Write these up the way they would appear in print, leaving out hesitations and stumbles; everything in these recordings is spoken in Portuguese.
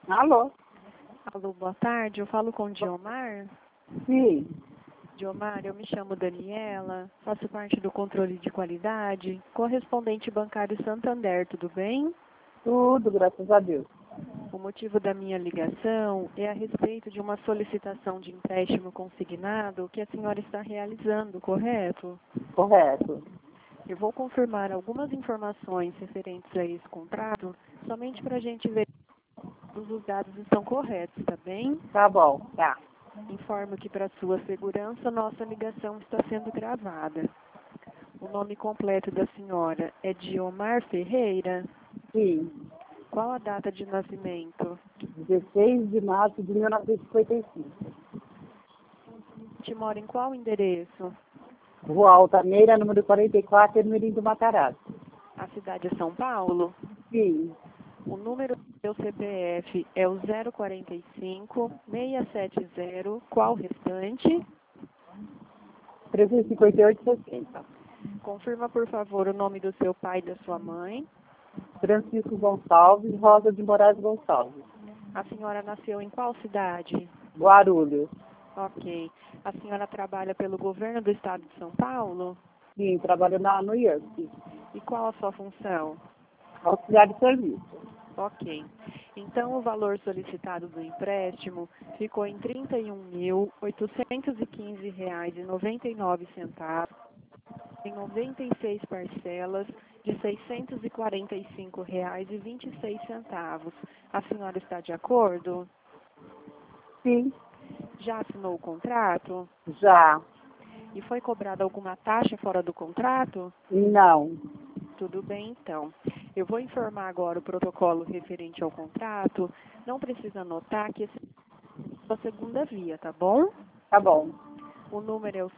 Alô? Alô, boa tarde. Eu falo com o Diomar. Sim, Diomar, eu me chamo Daniela, faço parte do controle de qualidade, correspondente bancário Santander, tudo bem? tudo, graças a Deus. O motivo da minha ligação é a respeito de uma solicitação de empréstimo consignado que a senhora está realizando, correto? Correto. Eu vou confirmar algumas informações referentes a esse contrato, somente para a gente ver se todos os dados estão corretos, tá bem? Tá bom, tá. Informo que, para sua segurança, nossa ligação está sendo gravada. O nome completo da senhora é Diomar Ferreira. Sim, Qual a data de nascimento? 16 de março de 1955. Te mora em qual endereço? Rua Altaneira, número 44, Ermelim do Matarazzo. A cidade é São Paulo? Sim, O número do seu CPF é o 045-670. Qual restante? 358,60. Confirma, por favor, o nome do seu pai e da sua mãe. Francisco Gonçalves, Rosa de Moraes Gonçalves. A senhora nasceu em qual cidade? Guarulhos. Ok. A senhora trabalha pelo governo do estado de São Paulo? Sim, trabalho no IASP. E qual a sua função? Auxiliar de serviço. Ok. Então, o valor solicitado do empréstimo ficou em R$ 31.815,99, em 96 parcelas de R$ 645,26. A senhora está de acordo? Sim, Já assinou o contrato? já. E foi cobrada alguma taxa fora do contrato? Não. Tudo bem, então. Eu vou informar agora o protocolo referente ao contrato. Não precisa anotar que esse é a segunda via, tá bom? Tá bom. O número é o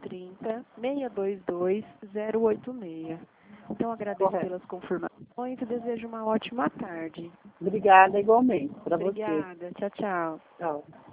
130-622-086. Então, agradeço Correto. pelas confirmações e desejo uma ótima tarde. Obrigada igualmente para você. Obrigada. Tchau, tchau. Tchau.